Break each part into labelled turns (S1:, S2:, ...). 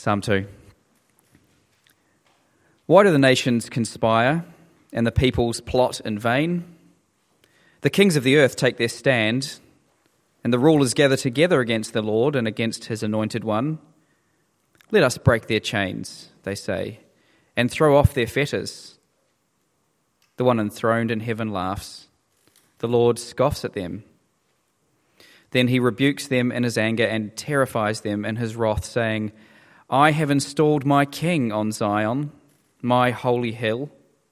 S1: Psalm 2. Why do the nations conspire and the peoples plot in vain? The kings of the earth take their stand, and the rulers gather together against the Lord and against his anointed one. Let us break their chains, they say, and throw off their fetters. The one enthroned in heaven laughs. The Lord scoffs at them. Then he rebukes them in his anger and terrifies them in his wrath, saying, I have installed my king on Zion, my holy hill.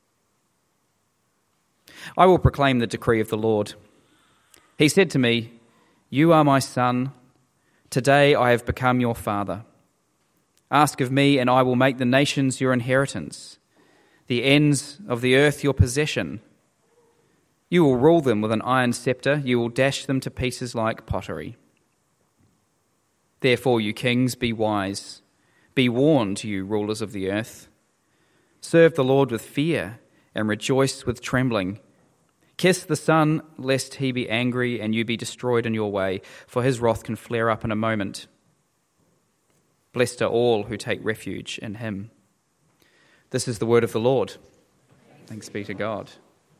S1: I will proclaim the decree of the Lord. He said to me, You are my son. Today I have become your father. Ask of me, and I will make the nations your inheritance, the ends of the earth your possession. You will rule them with an iron scepter. You will dash them to pieces like pottery. Therefore, you kings, be wise. Be warned, you rulers of the earth. Serve the Lord with fear and rejoice with trembling. Kiss the Son, lest he be angry and you be destroyed in your way, for his wrath can flare up in a moment. Blessed are all who take refuge in him. This is the word of the Lord. Thanks be to God.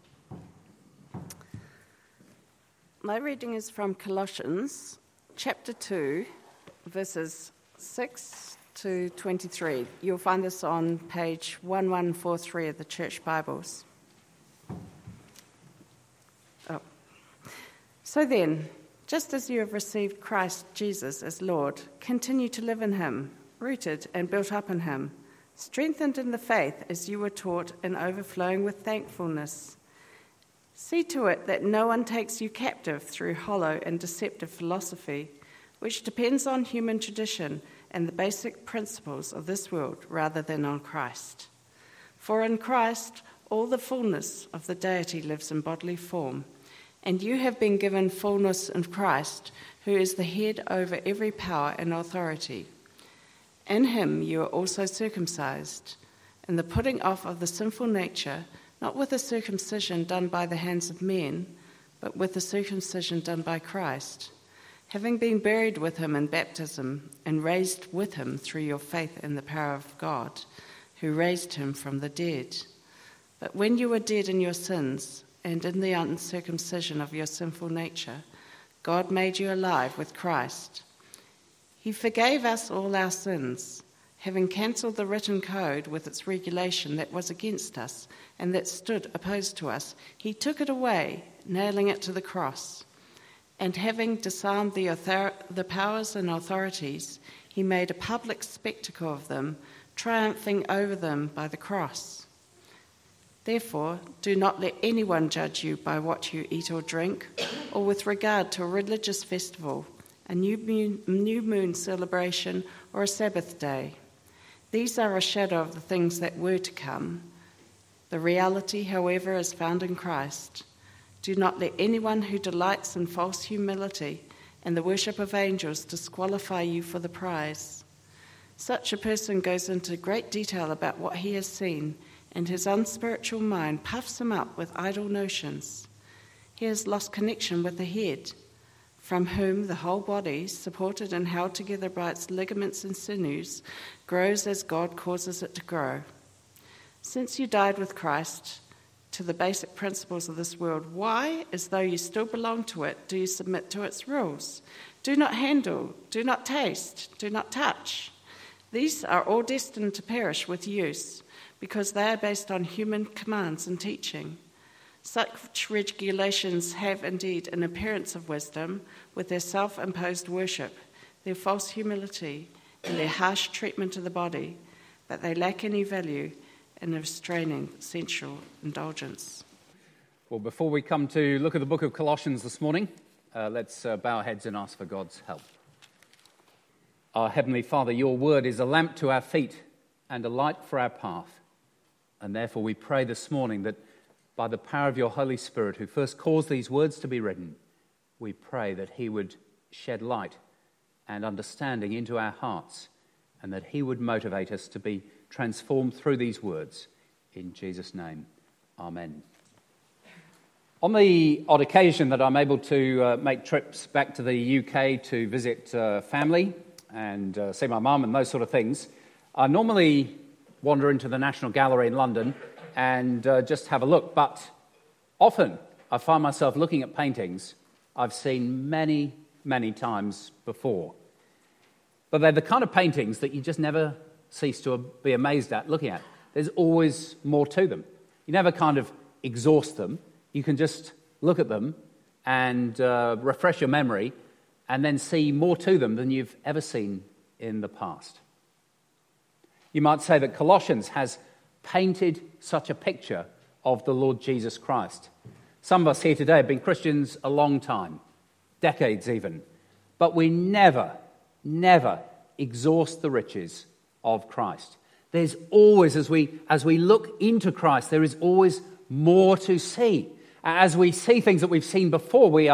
S2: My reading is from Colossians chapter 2, verses 6 to 23. You'll find this on page 1143 of the Church Bibles. So then, just as you have received Christ Jesus as Lord, continue to live in him, rooted and built up in him, strengthened in the faith as you were taught and overflowing with thankfulness. See to it that no one takes you captive through hollow and deceptive philosophy, which depends on human tradition and the basic principles of this world rather than on Christ. For in Christ, all the fullness of the deity lives in bodily form, and you have been given fullness in Christ, who is the head over every power and authority. In him you are also circumcised, in the putting off of the sinful nature, not with the circumcision done by the hands of men, but with the circumcision done by Christ, having been buried with him in baptism and raised with him through your faith in the power of God, who raised him from the dead. But when you were dead in your sins and in the uncircumcision of your sinful nature, God made you alive with Christ. He forgave us all our sins, having cancelled the written code with its regulation that was against us and that stood opposed to us. He took it away, nailing it to the cross. And having disarmed the powers and authorities, he made a public spectacle of them, triumphing over them by the cross. Therefore, do not let anyone judge you by what you eat or drink, or with regard to a religious festival, a new moon celebration, or a Sabbath day. These are a shadow of the things that were to come. The reality, however, is found in Christ. Do not let anyone who delights in false humility and the worship of angels disqualify you for the prize. Such a person goes into great detail about what he has seen, and his unspiritual mind puffs him up with idle notions. He has lost connection with the head, from whom the whole body, supported and held together by its ligaments and sinews, grows as God causes it to grow. Since you died with Christ to the basic principles of this world, why, as though you still belong to it, do you submit to its rules? Do not handle, do not taste, do not touch. These are all destined to perish with use, because they are based on human commands and teaching. Such regulations have indeed an appearance of wisdom with their self-imposed worship, their false humility, and their harsh treatment of the body, but they lack any value in restraining sensual indulgence.
S3: Well, before we come to look at the book of Colossians this morning, let's bow our heads and ask for God's help. Our Heavenly Father, your word is a lamp to our feet and a light for our path. And therefore we pray this morning that by the power of your Holy Spirit, who first caused these words to be written, we pray that he would shed light and understanding into our hearts, and that he would motivate us to be transformed through these words. In Jesus' name, amen. On the odd occasion that I'm able to make trips back to the UK to visit family, and see my mum and those sort of things, I normally wander into the National Gallery in London and just have a look. But often I find myself looking at paintings I've seen many, many times before. But they're the kind of paintings that you just never cease to be amazed at looking at. There's always more to them. You never kind of exhaust them. You can just look at them and refresh your memory and then see more to them than you've ever seen in the past. You might say that Colossians has painted such a picture of the Lord Jesus Christ. Some of us here today have been Christians a long time, decades even, but we never exhaust the riches of Christ. There's always, as we look into Christ, there is always more to see. As we see things that we've seen before, we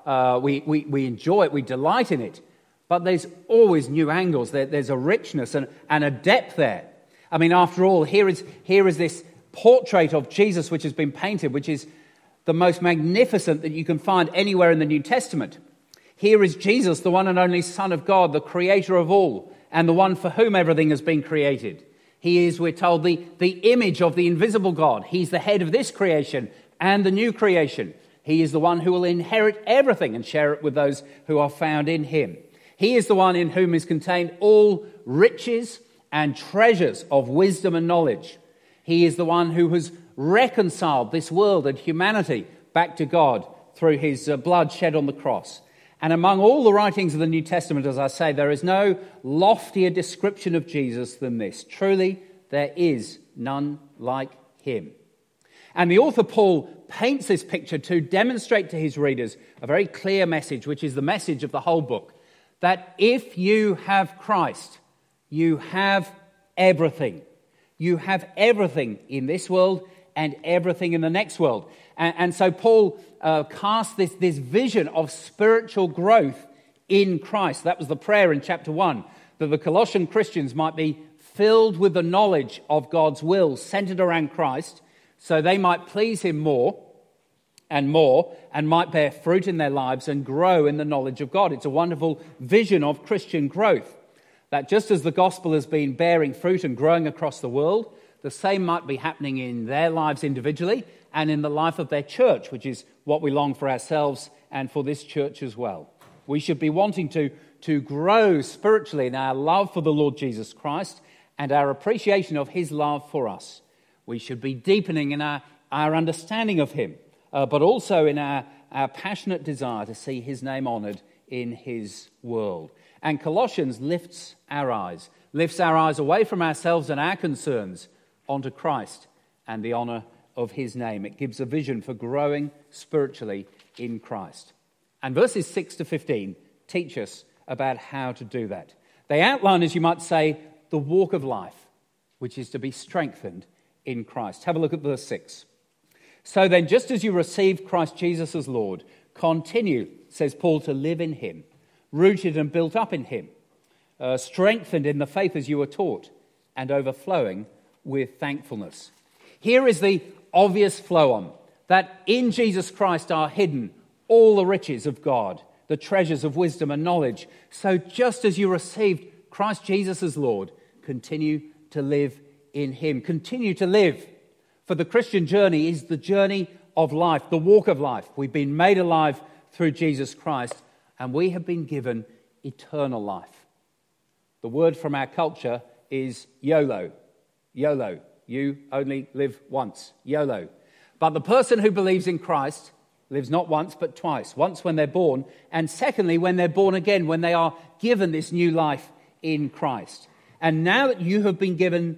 S3: enjoy it, we delight in it. But there's always new angles. There's a richness and a depth there. I mean, after all, here is this portrait of Jesus which has been painted, which is the most magnificent that you can find anywhere in the New Testament. Here is Jesus, the one and only Son of God, the creator of all, and the one for whom everything has been created. He is, we're told, the image of the invisible God. He's the head of this creation and the new creation. He is the one who will inherit everything and share it with those who are found in him. He is the one in whom is contained all riches and treasures of wisdom and knowledge. He is the one who has reconciled this world and humanity back to God through his blood shed on the cross. And among all the writings of the New Testament, as I say, there is no loftier description of Jesus than this. Truly, there is none like him. And the author Paul paints this picture to demonstrate to his readers a very clear message, which is the message of the whole book, that if you have Christ, you have everything. You have everything in this world and everything in the next world. And so Paul casts this vision of spiritual growth in Christ. That was the prayer in chapter 1, that the Colossian Christians might be filled with the knowledge of God's will centered around Christ, so they might please him more and might bear fruit in their lives and grow in the knowledge of God. It's a wonderful vision of Christian growth, that just as the gospel has been bearing fruit and growing across the world, the same might be happening in their lives individually and in the life of their church, which is what we long for ourselves and for this church as well. We should be wanting to grow spiritually in our love for the Lord Jesus Christ and our appreciation of his love for us. We should be deepening in our understanding of him, but also in our passionate desire to see his name honoured in his world. And Colossians lifts our eyes away from ourselves and our concerns onto Christ and the honour of his name. It gives a vision for growing spiritually in Christ. And verses 6 to 15 teach us about how to do that. They outline, as you might say, the walk of life, which is to be strengthened in Christ. Have a look at verse 6. So then, just as you received Christ Jesus as Lord, continue, says Paul, to live in him, rooted and built up in him, strengthened in the faith as you were taught, and overflowing with thankfulness. Here is the obvious flow on, that in Jesus Christ are hidden all the riches of God, the treasures of wisdom and knowledge. So just as you received Christ Jesus as Lord, continue to live in him. Continue to live. For the Christian journey is the journey of life, the walk of life. We've been made alive through Jesus Christ, and we have been given eternal life. The word from our culture is YOLO. YOLO. You only live once. YOLO. But the person who believes in Christ lives not once but twice. Once when they're born, and secondly when they're born again, when they are given this new life in Christ. And now that you have been given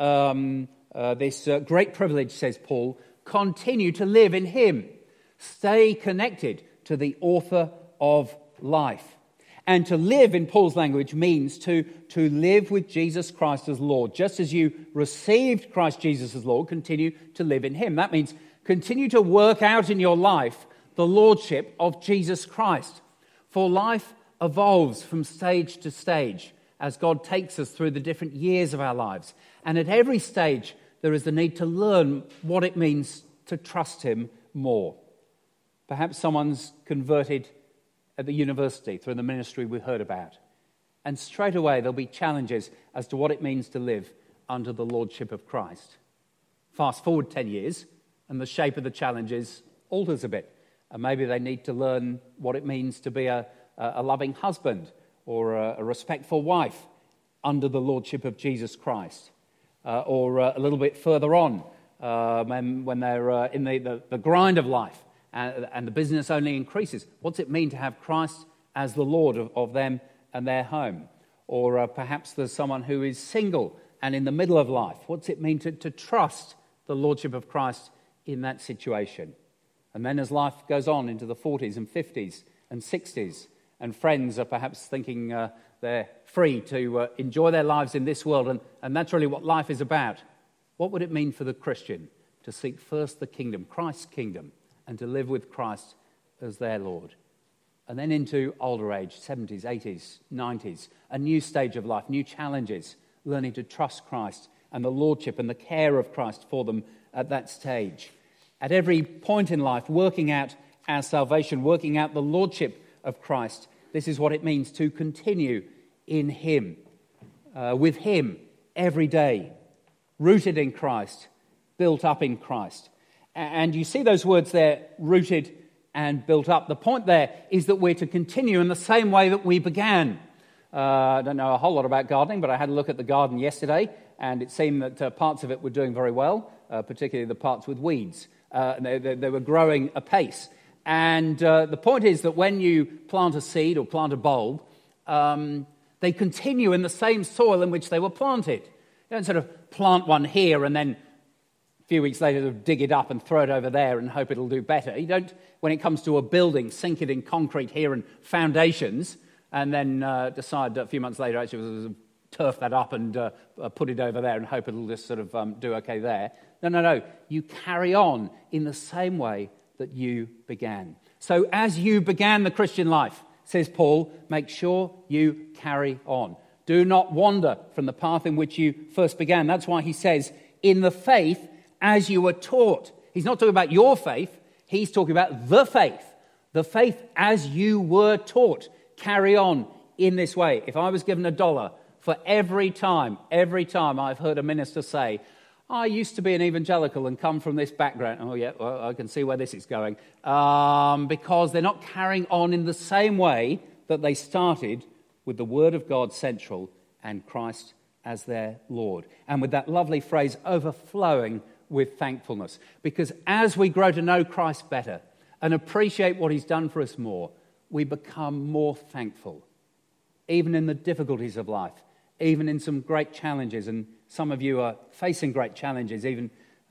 S3: this great privilege, says Paul, continue to live in him. Stay connected to the author of life. And to live, in Paul's language, means to live with Jesus Christ as Lord. Just as you received Christ Jesus as Lord, continue to live in him. That means continue to work out in your life the lordship of Jesus Christ. For life evolves from stage to stage as God takes us through the different years of our lives. And at every stage, there is the need to learn what it means to trust him more. Perhaps someone's converted at the university through the ministry we heard about. And straight away there'll be challenges as to what it means to live under the lordship of Christ. Fast forward 10 years, and the shape of the challenges alters a bit. And maybe they need to learn what it means to be a loving husband or a respectful wife under the lordship of Jesus Christ. Or a little bit further on, when they're in the grind of life and the business only increases. What's it mean to have Christ as the Lord of them and their home? Or perhaps there's someone who is single and in the middle of life. What's it mean to trust the lordship of Christ in that situation? And then as life goes on into the 40s and 50s and 60s, and friends are perhaps thinking they're free to enjoy their lives in this world, and that's really what life is about. What would it mean for the Christian to seek first the kingdom, Christ's kingdom, and to live with Christ as their Lord? And then into older age, 70s, 80s, 90s, a new stage of life, new challenges, learning to trust Christ and the lordship and the care of Christ for them at that stage. At every point in life, working out our salvation, working out the lordship of Christ. This is what it means to continue in Him, with Him every day, rooted in Christ, built up in Christ. And you see those words there, rooted and built up. The point there is that we're to continue in the same way that we began. I don't know a whole lot about gardening, but I had a look at the garden yesterday, and it seemed that parts of it were doing very well, particularly the parts with weeds. They were growing apace. And the point is that when you plant a seed or plant a bulb, they continue in the same soil in which they were planted. You don't sort of plant one here and then a few weeks later dig it up and throw it over there and hope it'll do better. You don't, when it comes to a building, sink it in concrete here and foundations and then decide a few months later actually we'll turf that up and put it over there and hope it'll just sort of do okay there. No. You carry on in the same way that you began. So as you began the Christian life, says Paul, make sure you carry on. Do not wander from the path in which you first began. That's why he says, in the faith as you were taught. He's not talking about your faith. He's talking about the faith. The faith as you were taught. Carry on in this way. If I was given $1 for every time I've heard a minister say, I used to be an evangelical and come from this background. Oh, yeah, well, I can see where this is going. Because they're not carrying on in the same way that they started with the Word of God central and Christ as their Lord. And with that lovely phrase, overflowing with thankfulness. Because as we grow to know Christ better and appreciate what He's done for us more, we become more thankful. Even in the difficulties of life, even in some great challenges, and some of you are facing great challenges, even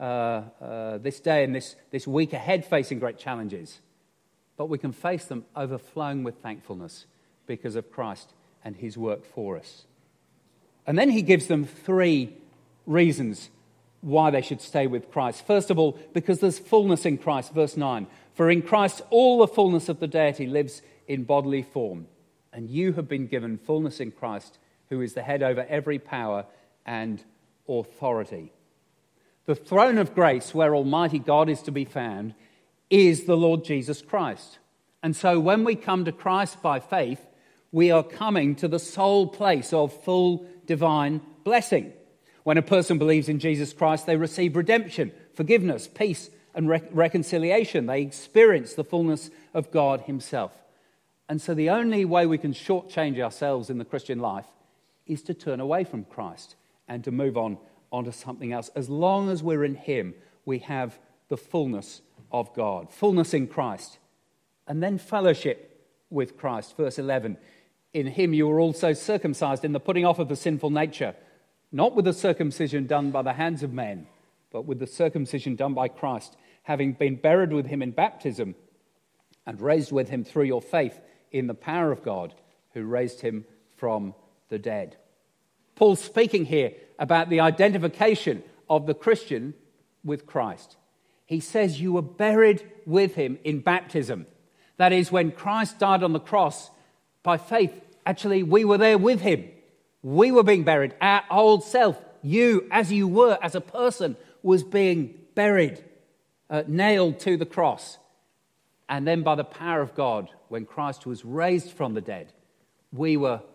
S3: this day and this week ahead facing great challenges. But we can face them overflowing with thankfulness because of Christ and His work for us. And then he gives them 3 reasons why they should stay with Christ. First of all, because there's fullness in Christ, verse 9. For in Christ all the fullness of the deity lives in bodily form. And you have been given fullness in Christ, who is the head over every power and authority. The throne of grace where Almighty God is to be found is the Lord Jesus Christ. And so when we come to Christ by faith, we are coming to the sole place of full divine blessing. When a person believes in Jesus Christ, they receive redemption, forgiveness, peace, and reconciliation. They experience the fullness of God Himself. And so the only way we can shortchange ourselves in the Christian life is to turn away from Christ and to move on onto something else. As long as we're in Him, we have the fullness of God, fullness in Christ. And then fellowship with Christ. Verse 11, in Him you were also circumcised in the putting off of the sinful nature, not with the circumcision done by the hands of men, but with the circumcision done by Christ, having been buried with Him in baptism and raised with Him through your faith in the power of God, who raised Him from the dead. Paul's speaking here about the identification of the Christian with Christ. He says you were buried with Him in baptism. That is, when Christ died on the cross, by faith, actually we were there with Him. We were being buried. Our old self, you as you were as a person, was being buried, nailed to the cross. And then by the power of God, when Christ was raised from the dead, we were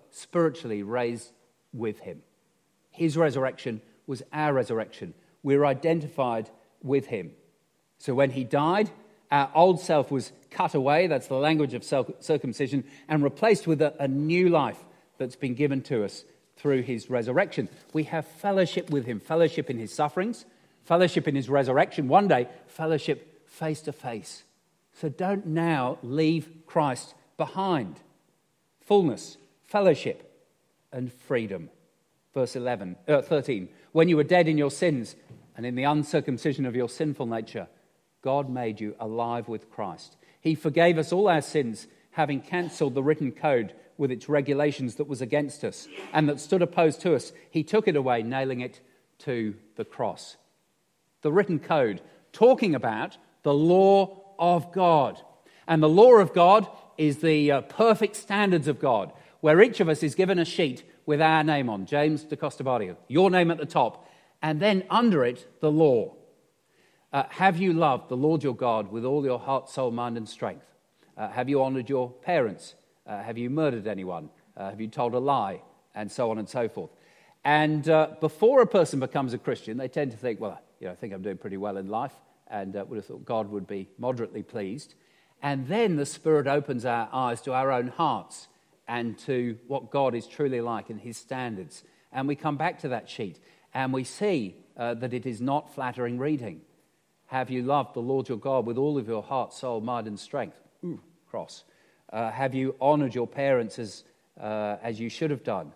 S3: spiritually raised with him. His resurrection was our resurrection. We're identified with him. So when he died, our old self was cut away, that's the language of circumcision, and replaced with a new life that's been given to us through his resurrection. We have fellowship with him, fellowship in his sufferings, fellowship in his resurrection, one day fellowship face to face. So don't now leave Christ behind. Fullness, fellowship, and freedom. Verse 13. When you were dead in your sins and in the uncircumcision of your sinful nature, God made you alive with Christ. He forgave us all our sins, having cancelled the written code with its regulations that was against us and that stood opposed to us. He took it away, nailing it to the cross. The written code, talking about the law of God. And the law of God is the perfect standards of God, where each of us is given a sheet with our name on, James de Costabardio, your name at the top, and then under it, the law. Have you loved the Lord your God with all your heart, soul, mind, and strength? Have you honoured your parents? Have you murdered anyone? Have you told a lie? And so on and so forth. And before a person becomes a Christian, they tend to think, well, I think I'm doing pretty well in life, and would have thought God would be moderately pleased. And then the Spirit opens our eyes to our own hearts and to what God is truly like and his standards. And we come back to that sheet, and we see that it is not flattering reading. Have you loved the Lord your God with all of your heart, soul, mind, and strength? Ooh, cross. Have you honoured your parents as you should have done?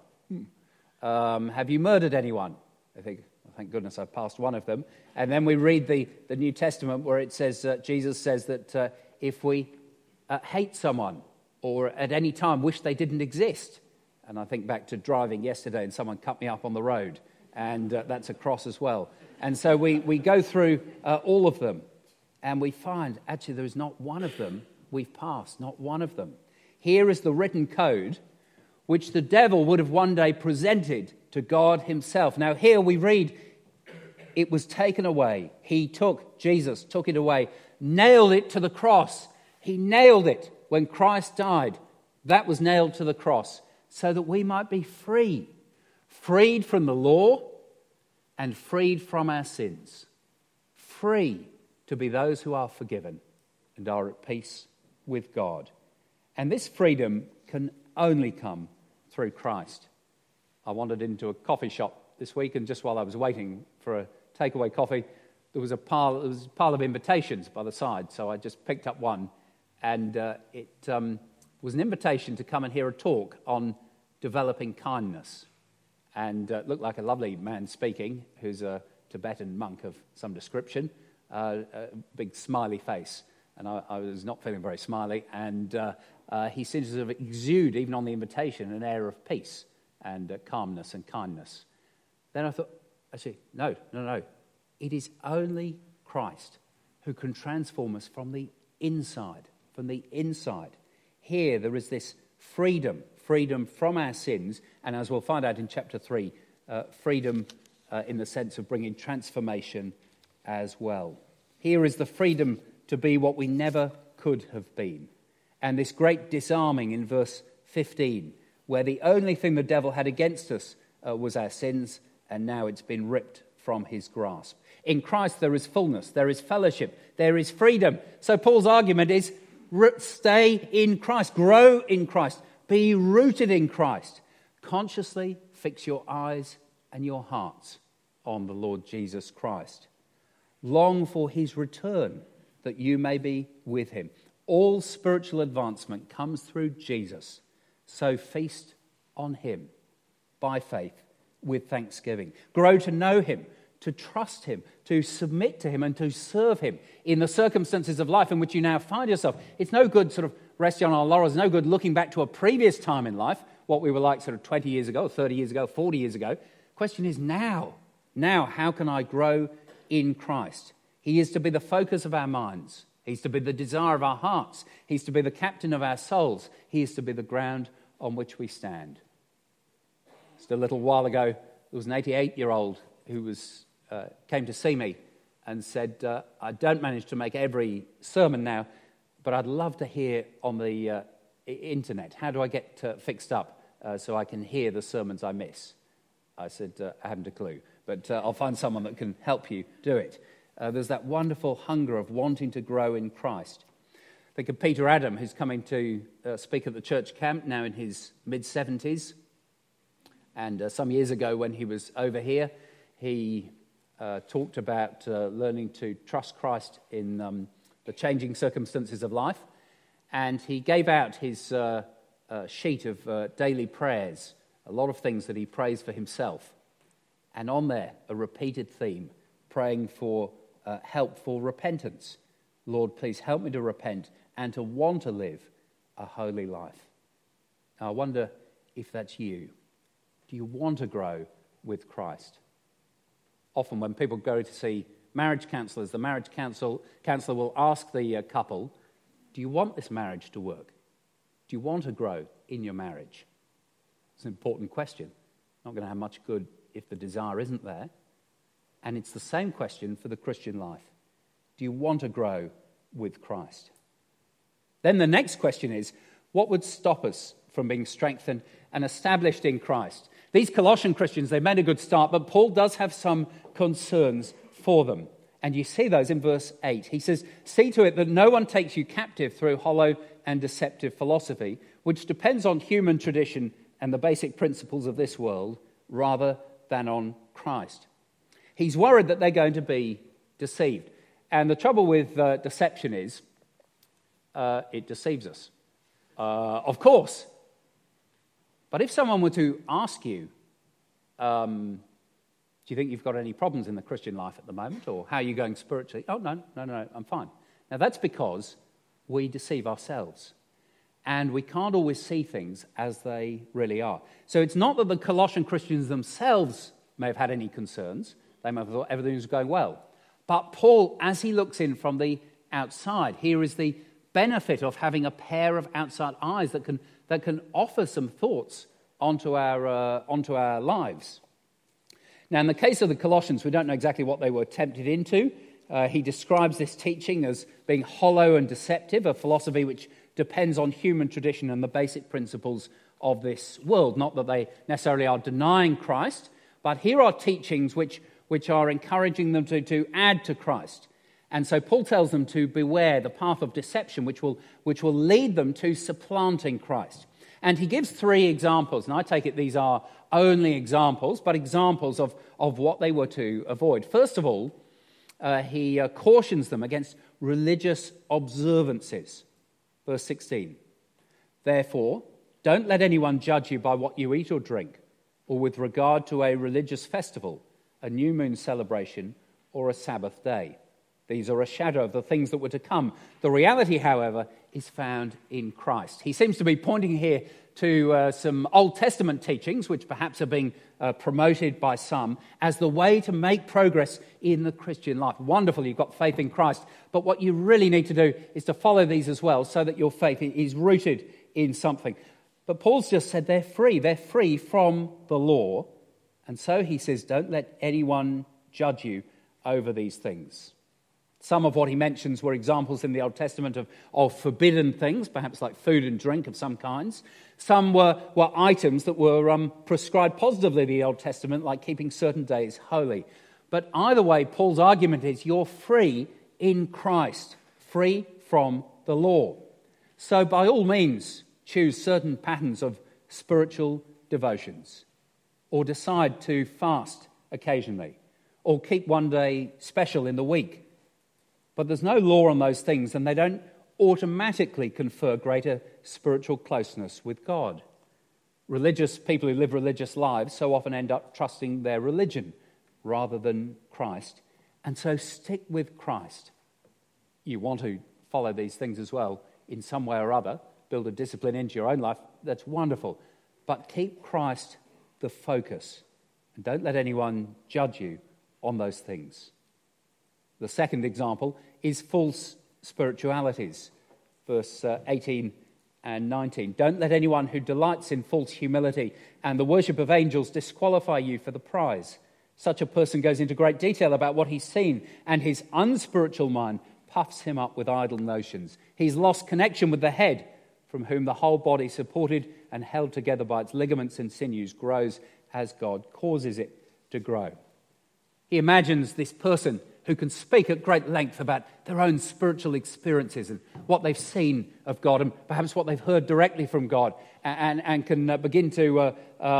S3: Have you murdered anyone? Thank goodness I've passed one of them. And then we read the New Testament where it says, Jesus says that if we hate someone or at any time wish they didn't exist, and I think back to driving yesterday and someone cut me up on the road, and that's a cross as well. And so we go through all of them, and we find actually there is not one of them we've passed, not one of them. Here is the written code which the devil would have one day presented to God himself. Now here we read, it was taken away. Jesus took it away, nailed it to the cross. He nailed it when Christ died. That was nailed to the cross so that we might be free. Freed from the law and freed from our sins. Free to be those who are forgiven and are at peace with God. And this freedom can only come through Christ. I wandered into a coffee shop this week, and just while I was waiting for a takeaway coffee, there was a pile of invitations by the side, so I just picked up one, and it was an invitation to come and hear a talk on developing kindness. And it looked like a lovely man speaking, who's a Tibetan monk of some description, a big smiley face. And I was not feeling very smiley, and he seems to exude, even on the invitation, an air of peace and calmness and kindness. Then I thought, actually, no. It is only Christ who can transform us from the inside, Here there is this freedom from our sins, and as we'll find out in chapter 3, freedom in the sense of bringing transformation as well. Here is the freedom to be what we never could have been. And this great disarming in verse 15, where the only thing the devil had against us was our sins, and now it's been ripped from his grasp. In Christ there is fullness, there is fellowship, there is freedom. So Paul's argument is, stay in Christ, grow in Christ, be rooted in Christ. Consciously fix your eyes and your hearts on the Lord Jesus Christ. Long for his return, that you may be with him. All spiritual advancement comes through Jesus. So feast on him by faith with thanksgiving. Grow to know him, to trust him, to submit to him, and to serve him in the circumstances of life in which you now find yourself. It's no good sort of resting on our laurels. It's no good looking back to a previous time in life, what we were like sort of 20 years ago, 30 years ago, 40 years ago. The question is now. Now, how can I grow in Christ? He is to be the focus of our minds. He's to be the desire of our hearts. He's to be the captain of our souls. He is to be the ground on which we stand. Just a little while ago, there was an 88-year-old who came to see me and said, I don't manage to make every sermon now, but I'd love to hear on the internet. How do I get fixed up so I can hear the sermons I miss. I said, I haven't a clue, but I'll find someone that can help you do it. There's that wonderful hunger of wanting to grow in Christ. Think of Peter Adam, who's coming to speak at the church camp, now in his mid-70s. And some years ago when he was over here, he talked about learning to trust Christ in the changing circumstances of life. And he gave out his sheet of daily prayers, a lot of things that he prays for himself. And on there, a repeated theme, praying for help for repentance. Lord, please help me to repent and to want to live a holy life. Now, I wonder if that's you. Do you want to grow with Christ? Often when people go to see marriage counsellors, the marriage counsellor will ask the couple, do you want this marriage to work? Do you want to grow in your marriage? It's an important question. Not going to have much good if the desire isn't there. And it's the same question for the Christian life. Do you want to grow with Christ? Then the next question is, what would stop us from being strengthened and established in Christ? These Colossian Christians, they made a good start, but Paul does have some concerns for them. And you see those in verse 8. He says, see to it that no one takes you captive through hollow and deceptive philosophy, which depends on human tradition and the basic principles of this world, rather than on Christ. He's worried that they're going to be deceived. And the trouble with deception is, it deceives us. Of course. But if someone were to ask you, do you think you've got any problems in the Christian life at the moment? Or how are you going spiritually? Oh, no, I'm fine. Now, that's because we deceive ourselves. And we can't always see things as they really are. So it's not that the Colossian Christians themselves may have had any concerns. They may have thought everything was going well. But Paul, as he looks in from the outside, here is the benefit of having a pair of outside eyes that can offer some thoughts onto our lives. Now, in the case of the Colossians, we don't know exactly what they were tempted into. He describes this teaching as being hollow and deceptive, a philosophy which depends on human tradition and the basic principles of this world. Not that they necessarily are denying Christ, but here are teachings which are encouraging them to add to Christ. And so Paul tells them to beware the path of deception which will lead them to supplanting Christ. And he gives 3 examples, and I take it these are only examples, but examples of what they were to avoid. First of all, he cautions them against religious observances. Verse 16, therefore, don't let anyone judge you by what you eat or drink, or with regard to a religious festival, a new moon celebration, or a Sabbath day. These are a shadow of the things that were to come. The reality, however, is found in Christ. He seems to be pointing here to some Old Testament teachings, which perhaps are being promoted by some, as the way to make progress in the Christian life. Wonderful, you've got faith in Christ, but what you really need to do is to follow these as well, so that your faith is rooted in something. But Paul's just said they're free from the law, and so he says, don't let anyone judge you over these things. Some of what he mentions were examples in the Old Testament of forbidden things, perhaps like food and drink of some kinds. Some were items that were prescribed positively in the Old Testament, like keeping certain days holy. But either way, Paul's argument is you're free in Christ, free from the law. So by all means, choose certain patterns of spiritual devotions, or decide to fast occasionally, or keep one day special in the week. But there's no law on those things, and they don't automatically confer greater spiritual closeness with God. Religious people who live religious lives so often end up trusting their religion rather than Christ. And so stick with Christ. You want to follow these things as well in some way or other, build a discipline into your own life, that's wonderful. But keep Christ the focus, and don't let anyone judge you on those things. The second example is false spiritualities, verse 18 and 19. Don't let anyone who delights in false humility and the worship of angels disqualify you for the prize. Such a person goes into great detail about what he's seen, and his unspiritual mind puffs him up with idle notions. He's lost connection with the head, from whom the whole body, supported and held together by its ligaments and sinews grows as God causes it to grow. He imagines this person who can speak at great length about their own spiritual experiences and what they've seen of God and perhaps what they've heard directly from God, and can begin to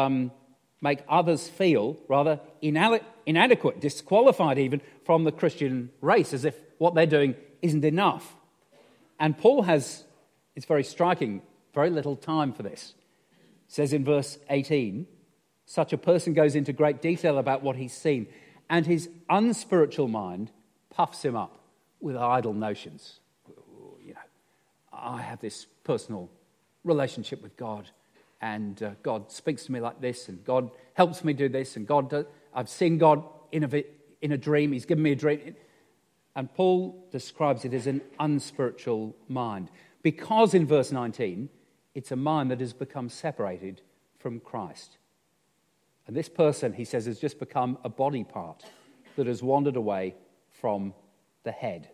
S3: make others feel rather inadequate, disqualified even from the Christian race, as if what they're doing isn't enough. And Paul has, it's very striking, very little time for this. It says in verse 18, such a person goes into great detail about what he's seen, and his unspiritual mind puffs him up with idle notions. You know, I have this personal relationship with God, and God speaks to me like this, and God helps me do this, and I've seen God in a dream. He's given me a dream. And Paul describes it as an unspiritual mind, because in verse 19, it's a mind that has become separated from Christ. And this person, he says, has just become a body part that has wandered away from the head.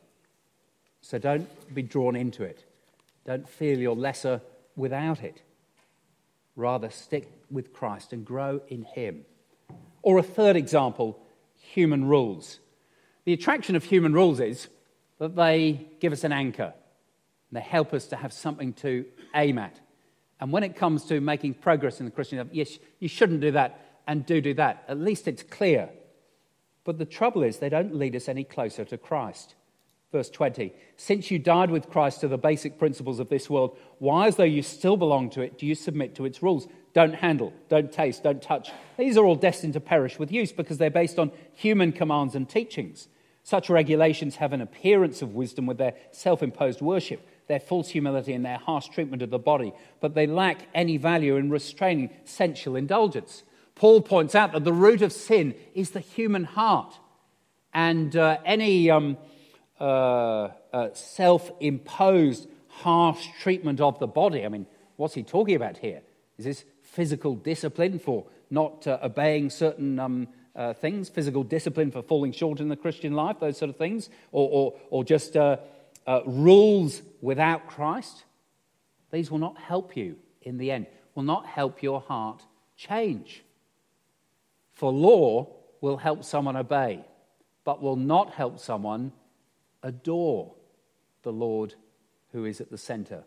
S3: So don't be drawn into it. Don't feel you're lesser without it. Rather, stick with Christ and grow in him. Or a third example, human rules. The attraction of human rules is that they give us an anchor. They help us to have something to aim at. And when it comes to making progress in the Christian life, yes, you shouldn't do that and do that. At least it's clear. But the trouble is they don't lead us any closer to Christ. Verse 20, since you died with Christ to the basic principles of this world, why, as though you still belong to it, do you submit to its rules? Don't handle, don't taste, don't touch. These are all destined to perish with use because they're based on human commands and teachings. Such regulations have an appearance of wisdom with their self-imposed worship, their false humility and their harsh treatment of the body, but they lack any value in restraining sensual indulgence. Paul points out that the root of sin is the human heart, and any self-imposed harsh treatment of the body. I mean, what's he talking about here? Is this physical discipline for not obeying certain things, physical discipline for falling short in the Christian life, those sort of things, or just rules without Christ? These will not help you in the end, will not help your heart change. For law will help someone obey, but will not help someone adore the Lord who is at the center.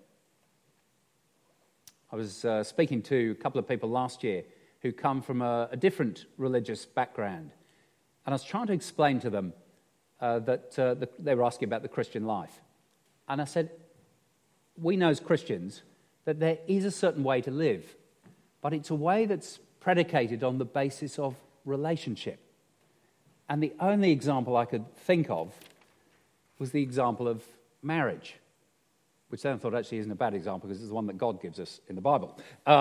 S3: I was speaking to a couple of people last year who come from a different religious background, and I was trying to explain to them that they were asking about the Christian life. And I said, we know as Christians that there is a certain way to live, but it's a way that's predicated on the basis of relationship. And the only example I could think of was the example of marriage, which then I thought actually isn't a bad example because it's the one that God gives us in the Bible.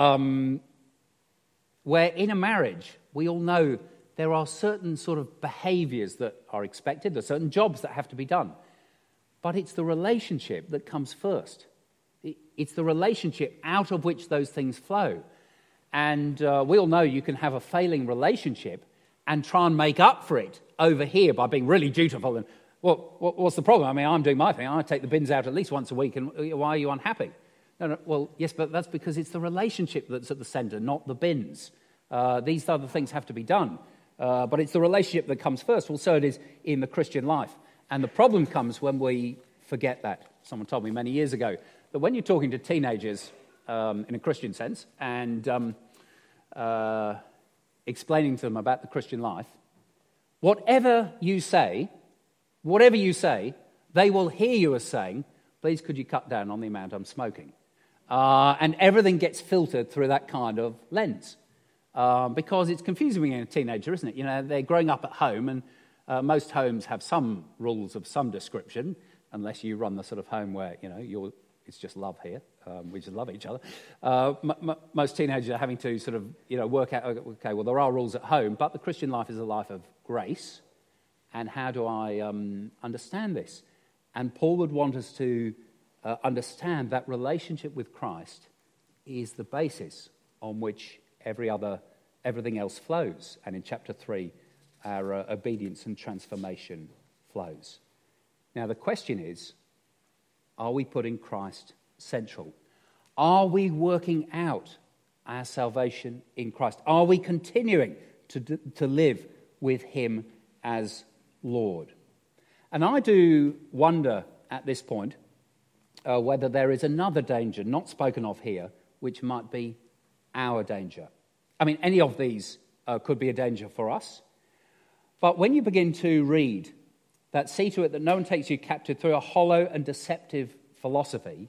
S3: Where in a marriage, we all know there are certain sort of behaviors that are expected, there are certain jobs that have to be done. But it's the relationship that comes first. It's the relationship out of which those things flow. And we all know you can have a failing relationship and try and make up for it over here by being really dutiful. And what's the problem? I mean, I'm doing my thing. I take the bins out at least once a week, and why are you unhappy? No, well, yes, but that's because it's the relationship that's at the center, not the bins. These other things have to be done. But it's the relationship that comes first. Well, so it is in the Christian life. And the problem comes when we forget that. Someone told me many years ago that when you're talking to teenagers in a Christian sense and explaining to them about the Christian life, whatever you say, they will hear you as saying, please could you cut down on the amount I'm smoking? And everything gets filtered through that kind of lens. Because it's confusing being a teenager, isn't it? You know, they're growing up at home, and most homes have some rules of some description, unless you run the sort of home where, you know, it's just love here. We just love each other. Most teenagers are having to sort of, you know, work out, okay, well, there are rules at home, but the Christian life is a life of grace. And how do I understand this? And Paul would want us to understand that relationship with Christ is the basis on which everything else flows. And in chapter 3, our obedience and transformation flows. Now, the question is, are we putting Christ central? Are we working out our salvation in Christ? Are we continuing to live with him as Lord? And I do wonder at this point whether there is another danger not spoken of here, which might be our danger. I mean, any of these could be a danger for us. But when you begin to read that, see to it that no one takes you captive through a hollow and deceptive philosophy,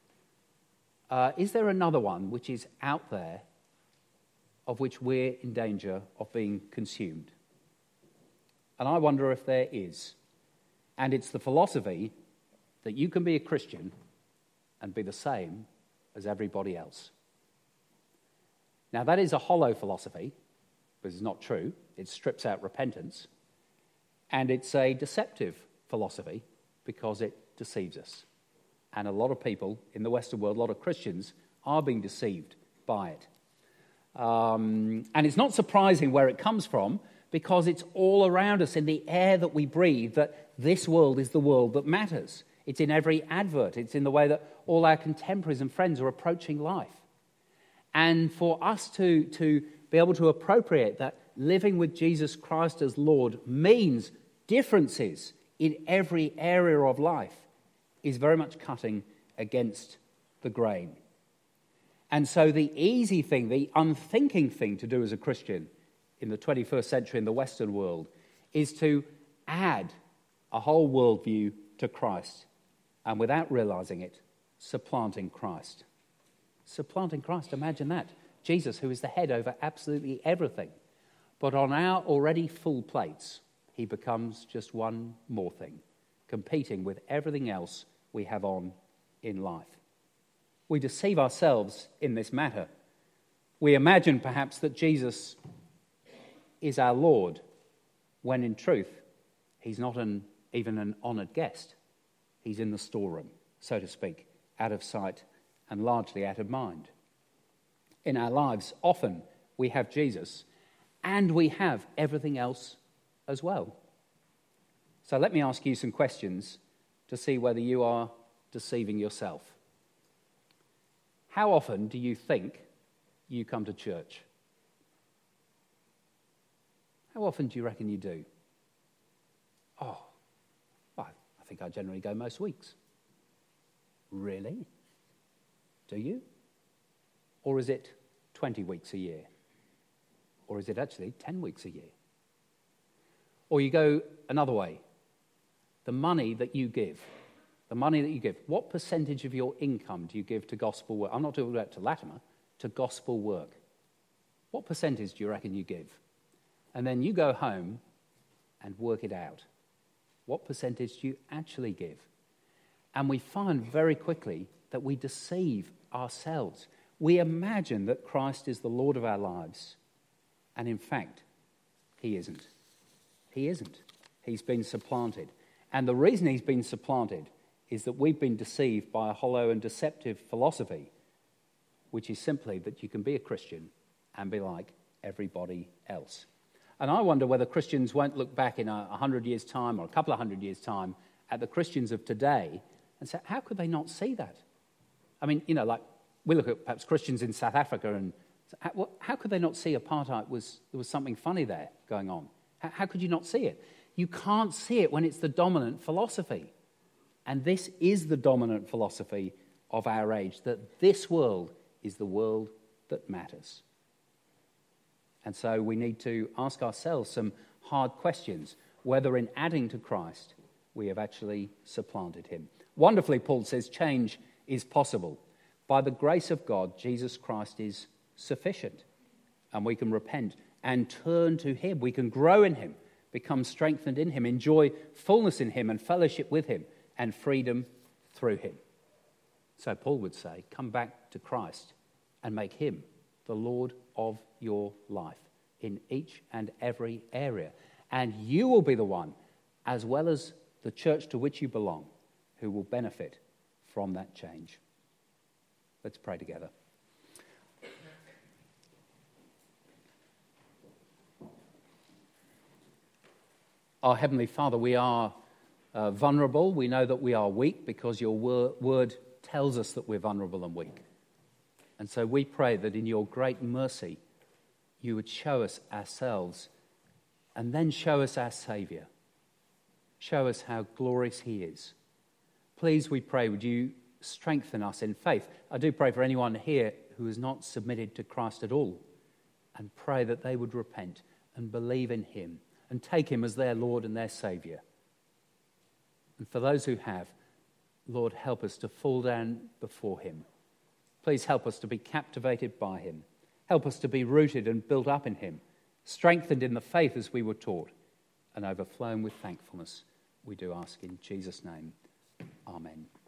S3: is there another one which is out there of which we're in danger of being consumed? And I wonder if there is. And it's the philosophy that you can be a Christian and be the same as everybody else. Now, that is a hollow philosophy, but it's not true. It strips out repentance. And it's a deceptive philosophy because it deceives us. And a lot of people in the Western world, a lot of Christians, are being deceived by it. And it's not surprising where it comes from, because it's all around us in the air that we breathe, that this world is the world that matters. It's in every advert. It's in the way that all our contemporaries and friends are approaching life. And for us to be able to appropriate that living with Jesus Christ as Lord means differences in every area of life is very much cutting against the grain. And so the easy thing, the unthinking thing to do as a Christian in the 21st century in the Western world is to add a whole worldview to Christ, and without realizing it, supplanting Christ. Supplanting Christ, imagine that. Jesus, who is the head over absolutely everything. But on our already full plates, he becomes just one more thing, competing with everything else we have on in life. We deceive ourselves in this matter. We imagine perhaps that Jesus is our Lord, when in truth, he's not even an honoured guest. He's in the storeroom, so to speak, out of sight and largely out of mind. In our lives, often we have Jesus and we have everything else as well. So let me ask you some questions to see whether you are deceiving yourself. How often do you think you come to church? How often do you reckon you do? Oh, I think I generally go most weeks. Really? Do you? Or is it 20 weeks a year? Or is it actually 10 weeks a year? Or you go another way. The money that you give, what percentage of your income do you give to gospel work? I'm not talking about to Latimer, to gospel work. What percentage do you reckon you give? And then you go home and work it out. What percentage do you actually give? And we find very quickly that we deceive ourselves. We imagine that Christ is the Lord of our lives, and in fact, he isn't. He isn't. He's been supplanted. And the reason he's been supplanted is that we've been deceived by a hollow and deceptive philosophy, which is simply that you can be a Christian and be like everybody else. And I wonder whether Christians won't look back in 100 years' time or a couple of 100 years' time at the Christians of today and say, how could they not see that? I mean, like we look at perhaps Christians in South Africa and how could they not see apartheid there was something funny there going on? How could you not see it? You can't see it when it's the dominant philosophy. And this is the dominant philosophy of our age, that this world is the world that matters. And so we need to ask ourselves some hard questions, whether in adding to Christ we have actually supplanted him. Wonderfully, Paul says, change is possible. By the grace of God, Jesus Christ is sufficient. And we can repent and turn to him. We can grow in him, become strengthened in him, enjoy fullness in him and fellowship with him and freedom through him. So Paul would say, come back to Christ and make him the Lord of your life in each and every area. And you will be the one, as well as the church to which you belong, who will benefit from that change. Let's pray together. Our Heavenly Father, we are vulnerable. We know that we are weak because your word tells us that we're vulnerable and weak. And so we pray that in your great mercy, you would show us ourselves and then show us our Saviour. Show us how glorious he is. Please, we pray, would you strengthen us in faith? I do pray for anyone here who has not submitted to Christ at all, and pray that they would repent and believe in him and take him as their Lord and their Saviour. And for those who have, Lord, help us to fall down before him. Please help us to be captivated by him. Help us to be rooted and built up in him, strengthened in the faith as we were taught, and overflowing with thankfulness. We do ask in Jesus' name. Amen.